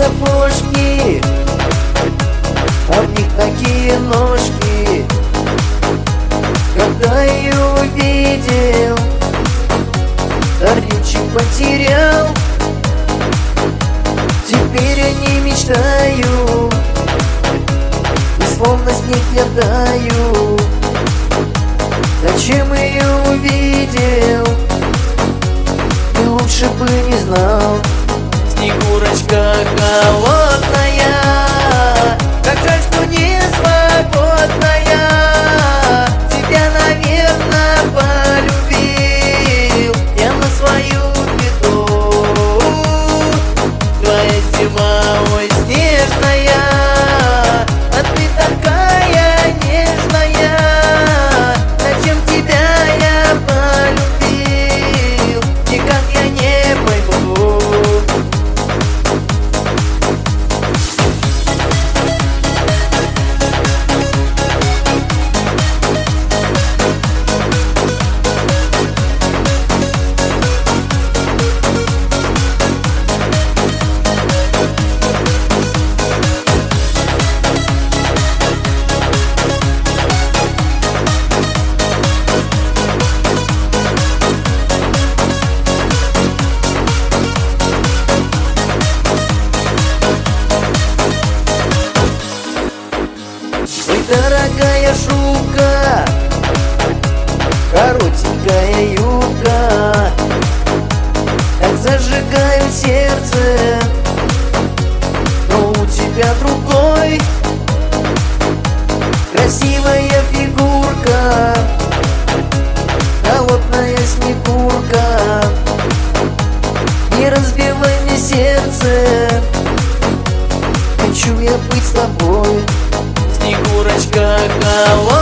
сапожки, а в них такие ножки. Когда ее увидел, дар речи потерял. Теперь о ней мечтаю, и словно снег я таю. Зачем ее увидел, и лучше бы не знал. Снегурочка холодная, как жаль, что не свободная. Тебя, наверное, полюбил я на свою беду. Твоя зима, ой, снежная, а ты такая нежная. Зачем тебя я полюбил, никак я не пойму. Дорогая шубка, коротенькая юбка, так зажигают сердце, но у тебя другой. Красивая фигурка, холодная снегурка, не разбивай мне сердце, хочу я быть с тобой. Снегурочка холодная.